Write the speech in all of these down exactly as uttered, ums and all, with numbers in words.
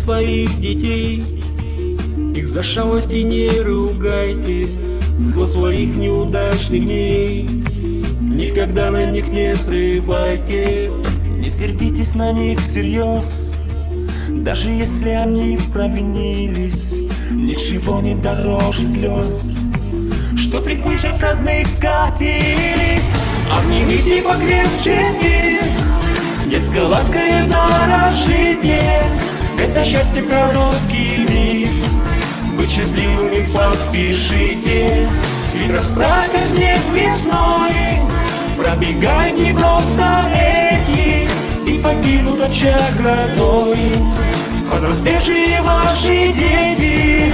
своих детей, их за шалости не ругайте, зло своих неудачных дней никогда на них не срывайте. Не сердитесь на них всерьез, даже если они провинились. Ничего не дороже слез, что с их мышек родных скатились. Обнимите покрепче их, детской лаской дорожите. Это счастье короткий миг, быть счастливыми поспешите. Ведь растает снег весной, пробегают не просто эти, и погибнут очаг родной повзрослевшие ваши дети.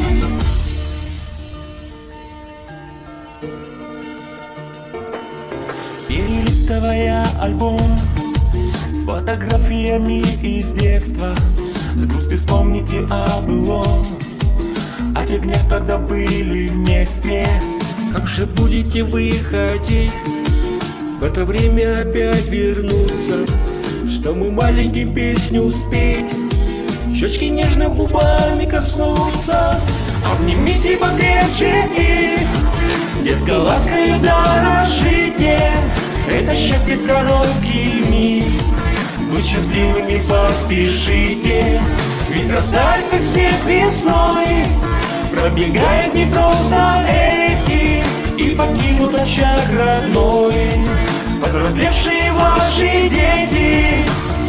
Перелистывая альбом с фотографиями из детства, с грустью вспомните о былом, о тех днях, когда были вместе. Как же будете вы хотеть в это время опять вернуться, чтобы маленьким песню спеть, щечки нежно губами коснуться. Обнимите покрепче их, детской лаской дорожите. Это счастье короткий миг, быть счастливыми поспешите. Ведь растает как снег весной, пробегает не просто эти, и покинут очаг родной повзрослевшие ваши дети.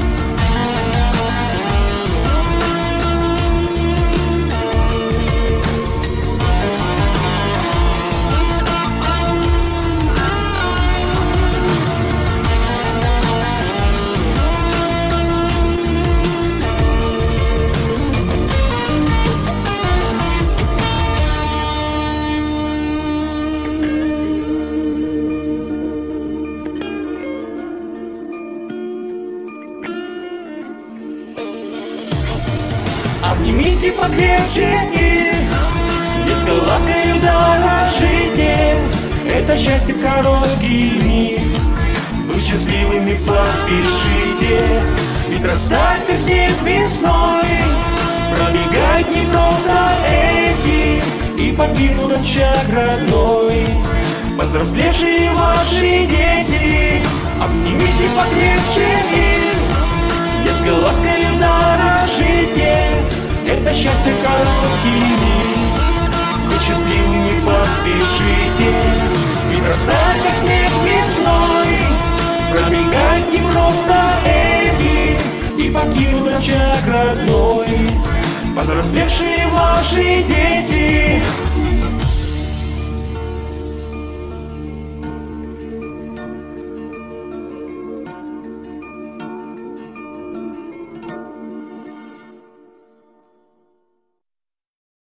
Обнимите покрепче их, детской лаской дорожите. Это счастье короткий миг, быть счастливыми поспешите. Ведь растает как снег весной, пробегают не просто эти, и погибнут очаг родной повзрослевшие ваши дети. Обнимите покрепче их, детской лаской дорожите. Это счастье короткий миг, быть счастливыми поспешите. Ведь растает как снег весной, пробегает не просто эти, и покинут очаг родной повзрослевшие ваши дети.